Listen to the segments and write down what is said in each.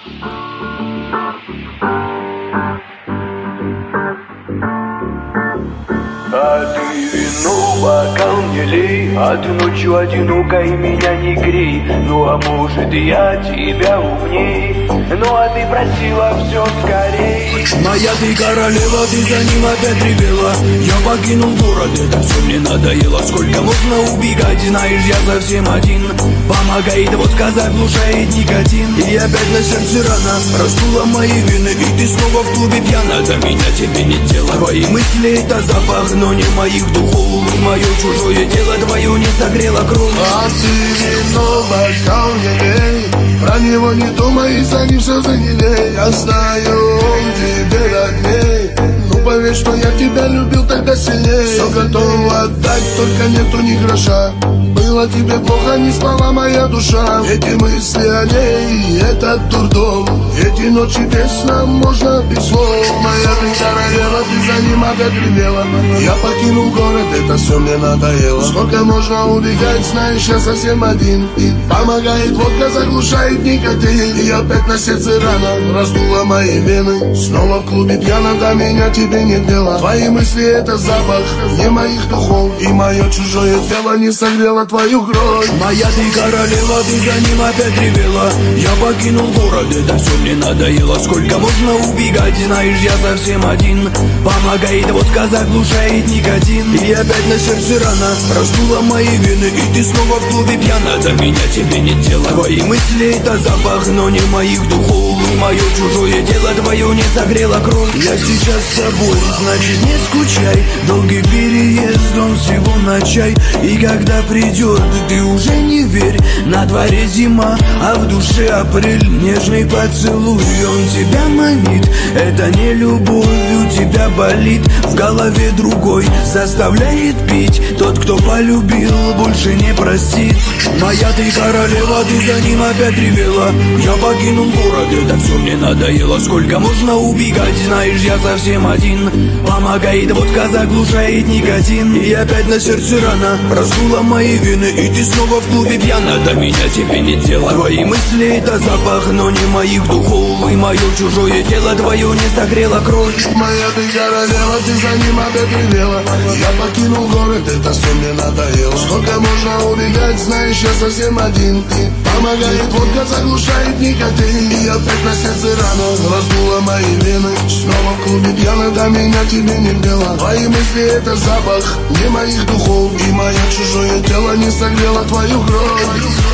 А ты вину бокал не лей, а ты ночью одинокой меня не грей. Ну а может я тебя умней, ну а ты просила все скорей. Моя ты королева, ты за ним опять ревела. Я покинул город, это все мне надоело. Сколько можно убегать, знаешь, я совсем один. Помогает водка, заглушает никотин. И опять на сердце рана, раздула мои вины. И ты снова в клубе пьяна, до меня тебе не дело. Твои мысли это запах, но не моих духов. Мое чужое тело твое не согрело кровь. А ты вино бокал не лей, про него не думай, и за ним все занялей. Я знаю, он тебе родней. Ну поверь, что я тебя любил тогда сильней. Все готов отдать, только нету ни гроша. Было тебе плохо, не спала моя душа. Эти мысли о ней, этот дурдом. Эти ночи без сна, можно без слов. Моя ты королева, ты за ним опять ревела. Я покинул город, это все мне надоело. Сколько можно убегать, знаешь, я совсем один. И помогает водка, заглушает никотин. И опять на сердце рана, раздула мои вены. Снова в клубе пьяна, до меня тебе нет дела. Твои мысли это запах, не моих духов. И мое чужое тело не согрело твою кровь. Моя ты королева, ты за ним опять ревела. Я покинул город, это все мне надоело. Сколько можно убегать, знаешь, я совсем один. Помогает водка, заглушает никотин. И опять на сердце рана, раздула мои вены. И ты снова в клубе пьяна, до меня тебе нет дела. Твои мысли это запах, но не моих духов. Мое чужое тело твое не согрело кровь. Я сейчас с собой, значит не скучай. Долгий переезд, он всего на чай. И когда придет, ты уже не верь. На дворе зима, а в душе апрель. Нежный поцелуй, он тебя манит. Это не любовь, у тебя болит. В голове другой заставляет пить. Тот, кто полюбил, больше не простит. Моя ты королева, ты за ним опять ревела. Я покинул город, это все мне надоело. Сколько можно убегать, знаешь, я совсем один. Помогает водка, заглушает никотин. И опять на сердце рана, раздула мои вены. И ты снова в клубе пьяна, до меня тебе нет дела. Твои мысли это запах, но не моих духов. И мое чужое тело твое не согрело кровь. Моя ты королева, ты за ним опять ревела. Я покинул город, это все мне надоело. Сколько можно убегать, знаешь, я совсем один. И помогает водка, заглушает никотин. И опять на сердце рана, раздула мои вены. Снова в клубе пьяна, до меня тебе нет дела. Твои мысли это запах, не моих духов. И мое чужое тело не согрело твою кровь.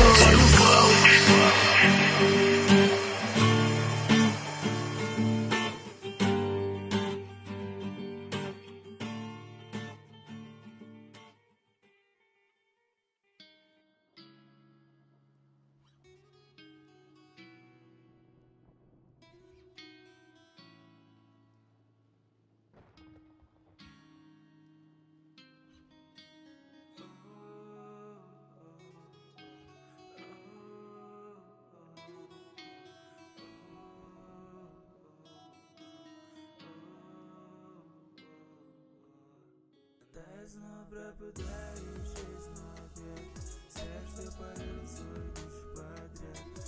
Снова пропадаю, исчезну опять. Зря, что полил свою душу подряд.